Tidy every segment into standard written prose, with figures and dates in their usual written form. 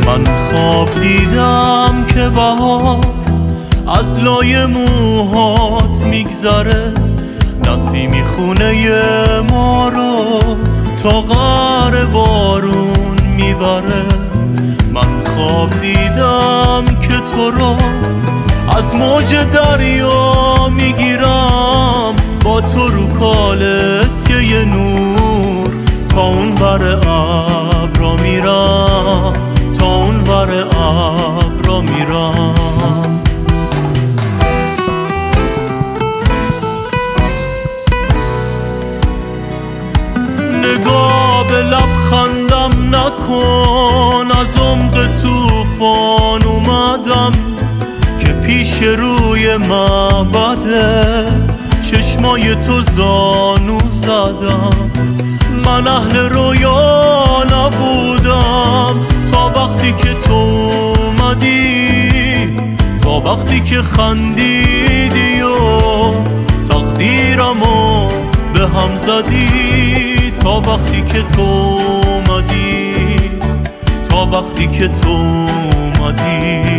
من خواب دیدم که بهار از لای موهات میگذره، نسیمی خونه ما رو تا غار بارون میبره. من خواب دیدم که تو رو از موج دریا میگیرم، با تو رو کالسکه ی نور تا اون بر ابرا میرم، تا اون بر ابرا میرم. نگاه به لبخندم نکن، از عمق طوفان اومدم که پیش روی معبده چشمای تو زانو زدم. من اهل رویا نبودم تا وقتی که تو اومدی، تا وقتی که خندیدی و تقدیرمو به هم زدی، تا وقتی که تو اومدی، تا وقتی که تو اومدی.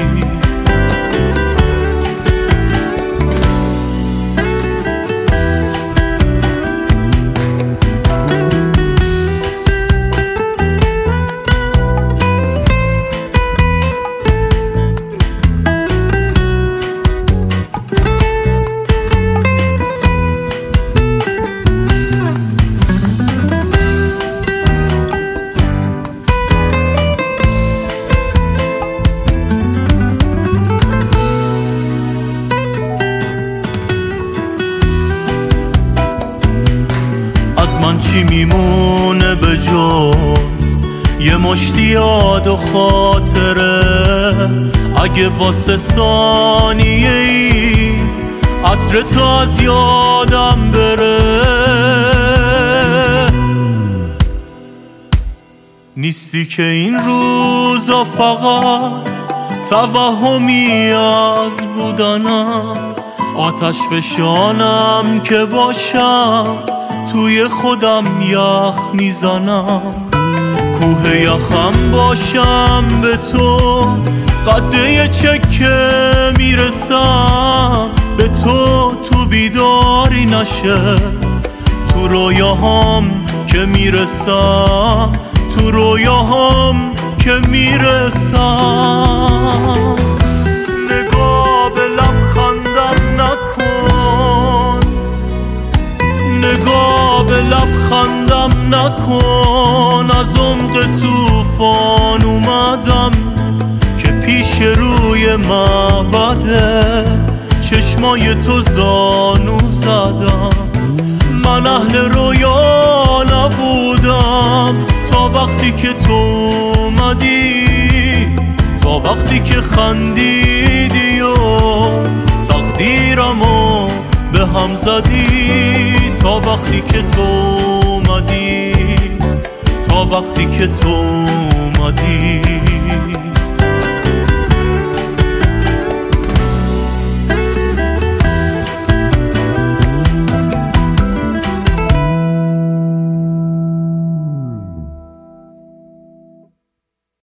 من چی میمونه به جز یه مشتی یاد و خاطره؟ اگه واسه ثانیه ای عطر تو از یادم بره، نیستی که این روزا فقط توهمی از بودنم، آتش فشانم که باشم توی خودم یخ میزنم، کوه یخم باشم به تو، قده چکه میرسم به تو، تو بیداری نشه تو رویاهام که میرسم، تو رویاهام که میرسم. نگاه به لبخندم نکن، نگاه به لبخندم نکن، از عمق طوفان اومدم که پیش روی معبده چشمای تو زانو زدم. من اهل رویا نبودم تا وقتی که تو اومدی، تا وقتی که خندیدی و تقدیرمو به هم زدی، تا وقتی که تو اومدی، تا وقتی که تو